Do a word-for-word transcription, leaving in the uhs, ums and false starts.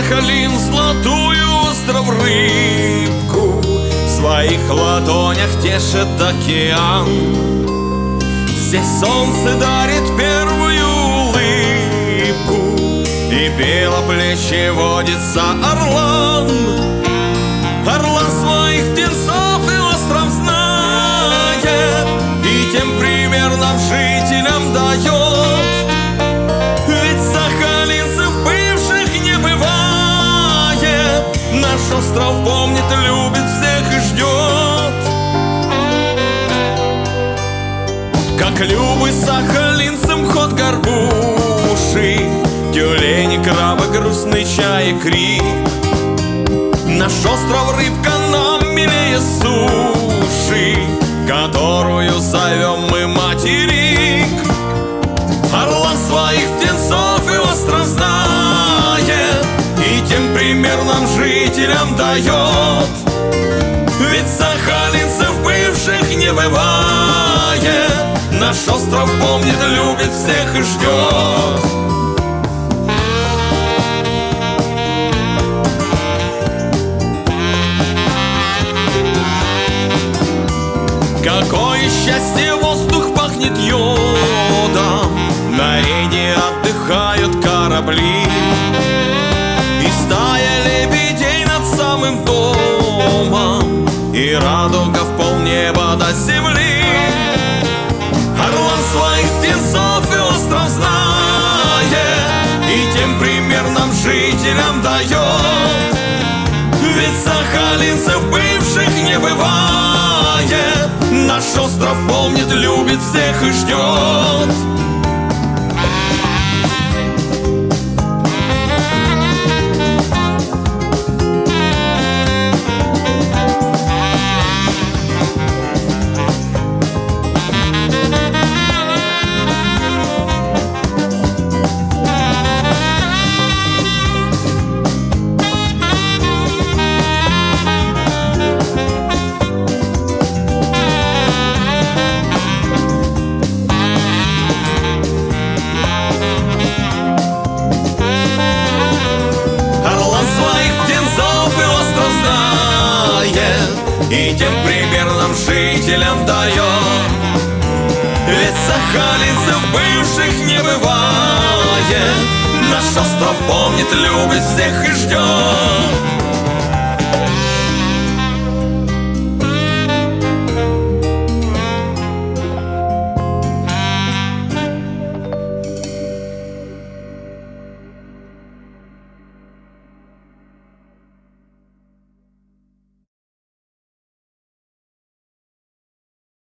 Сахалин золотую остров рыбку в своих ладонях тешит океан. Здесь солнце дарит первую улыбку, и белоплечий водится орлан. Орлан своих птенцов и остров знает, и тем пример нам жителям дает. Ведь сахалинцев бывших не бывает, наш остров помнит, любит всех и ждет. Как любы сахалинцам ход горбуши, тюлени, крабы, грустный чай и крик. Наш остров рыбка нам милее суши, которую зовем мы материк. Орлан своих птенцов и остров знает, и тем пример нам жителям дает. Ведь сахалинцев бывших не бывает, наш остров помнит, любит всех и ждет. Какое счастье, воздух пахнет йодом, на Рейне отдыхают корабли, и стая лебедей над самым домом, и радуга в полнеба до земли. Орлан своих птенцов и остров знает, и тем пример нам жителям дает. Ведь сахалинцев бывших не бывает, наш остров помнит, любит всех и ждет. И тем пример нам жителям дает. Ведь сахалинцев бывших не бывает, наш остров помнит, любит всех и ждет.